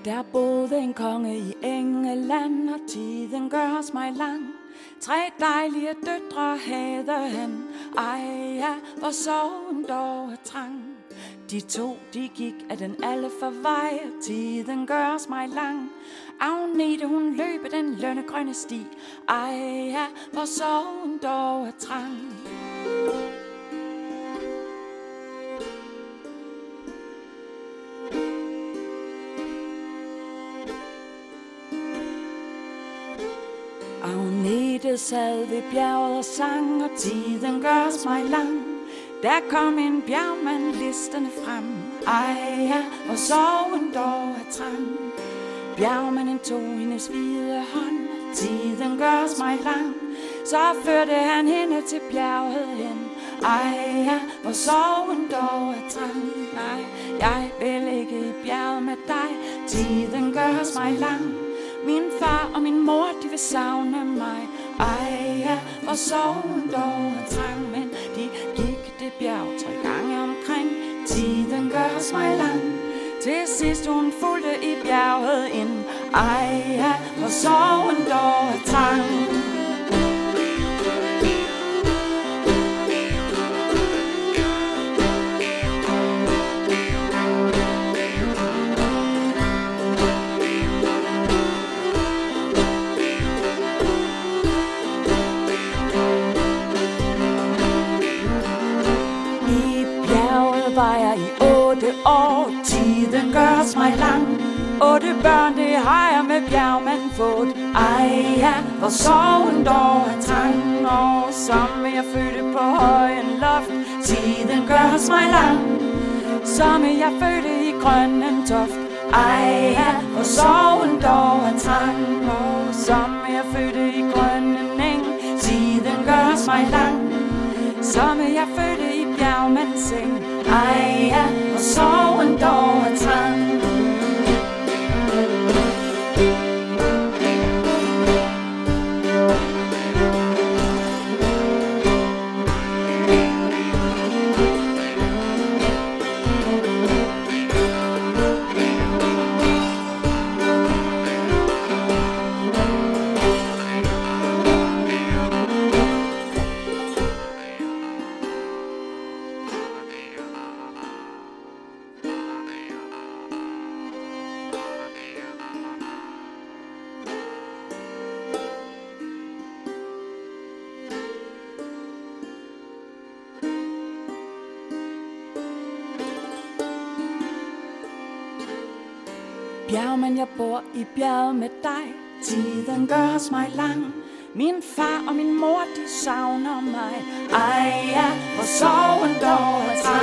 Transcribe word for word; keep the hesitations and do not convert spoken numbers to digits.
Der boede en konge i England, og tiden gør os mig lang. Tre dejlige døtre havde han, ej ja, hvor sorgen dog er trang. De to, de gik af den alle for vej, tiden gør os mig lang. Agnete, hun løb af den lønnegrønne sti, ej ja, hvor sorgen dog er trang. Agnete sad ved bjerget og sang, og tiden gør os mig lang. Der kom en bjergmand listende frem, ej ja, hvor sorgen dog er trang. Bjergmanden tog hendes hvide hånd, tiden gør os mig lang. Så førte han hende til bjerget hen, ej ja, hvor sorgen dog er trang. Nej, jeg vil ikke i bjerget med dig, tiden gør os mig lang. Min far og min mor, de vil savne mig, ej ja, hvor sorgen dog er trang. Men de gik det bjerg tre gange omkring, tiden gør os mig lang. Til sidst hun fulgte i bjerget ind, ej ja, hvor sorgen dog er trang. Var jeg i otte år, tiden gør os mig lang. Otte børn, det har jeg med bjergmanden fået, ej ja, hvor sorgen dog er trang. Og som jeg fødte på højen loft, tiden gør os mig lang. Som jeg fødte i grønnen toft, ej ja, hvor sorgen dog er trang. Og som jeg fødte i grønnen eng, tiden gør os mig lang. Som jeg fødte i bjergmandens seng, ej ja, hvor sorgen dog er trang. Bjergmand, jeg bor i bjerget med dig, tiden gør os mig lang. Min far og min mor, de savner mig, ej ja, hvor sorgen dog er trang.